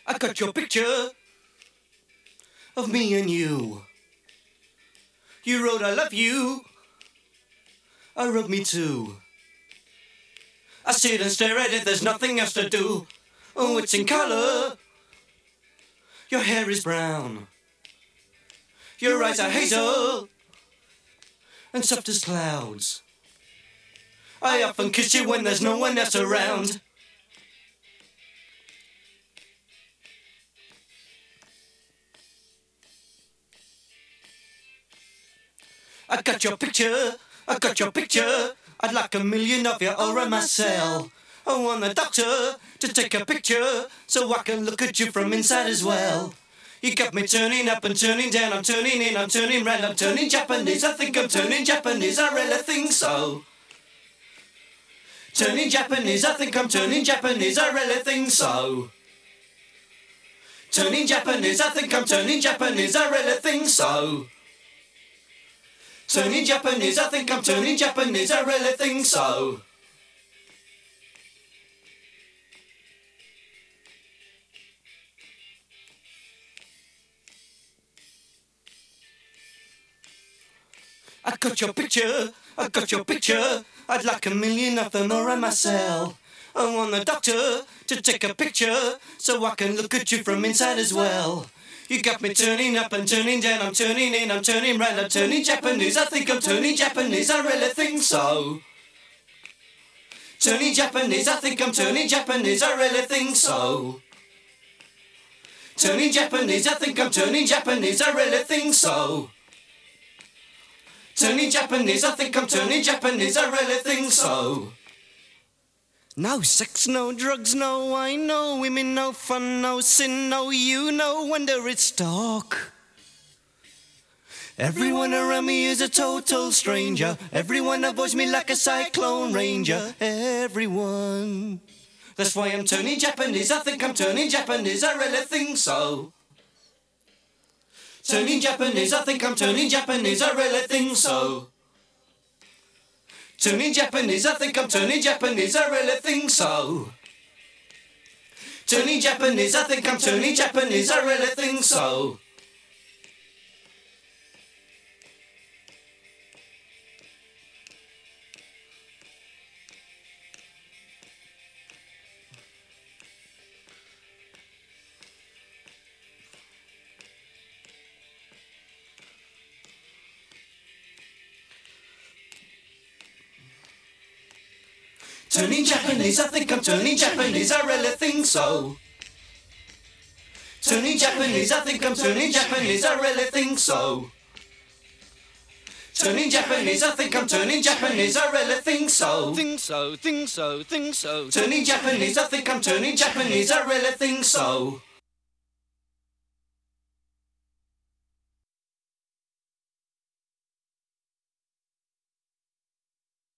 I got your picture of me and you. You wrote I love you. I wrote me too. I sit and stare at it, there's nothing else to do. Oh, it's in color. Your hair is brown. Your eyes are hazel and soft as clouds. I often kiss you when there's no one else around. I got your picture, I got your picture. I'd like 1,000,000 of you all around my cell. I want the doctor to take a picture so I can look at you from inside as well. You got me turning up and turning down, I'm turning in, I'm turning round, I'm turning Japanese. I think I'm turning Japanese, I really think so. Turning Japanese, I think I'm turning Japanese, I really think so. Turning Japanese, I think I'm turning Japanese, I really think so. Turning Japanese, I think I'm turning Japanese, I really think so. I got your picture, I got your picture. I'd like 1,000,000 of them around my cell. I want the doctor to take a picture so I can look at you from inside as well. You got me turning up and turning down, I'm turning in, I'm turning round, I'm turning Japanese. I think I'm turning Japanese, I really think so. Turning Japanese, I think I'm turning Japanese, I really think so. Turning Japanese, I think I'm turning Japanese, I really think so. Turning Japanese, I think I'm turning Japanese, I really think so. No sex, no drugs, no wine, no women, no fun, no sin, no you, no wonder it's talk. Everyone around me is a total stranger. Everyone avoids me like a cyclone ranger. Everyone. That's why I'm turning Japanese, I think I'm turning Japanese, I really think so. Turning Japanese, I think I'm turning Japanese, I really think so. Turning Japanese, I think I'm turning Japanese, I really think so. Turning Japanese, I think I'm turning Japanese, I really think so. Turning Japanese, I think I'm turning Japanese, I really think so. Turning Japanese, I think I'm turning Japanese, I really think so. Turning Japanese, I think I'm turning Japanese, I really think so. Think so, think so, think so. Turning Japanese, I think I'm turning Japanese, I really think so.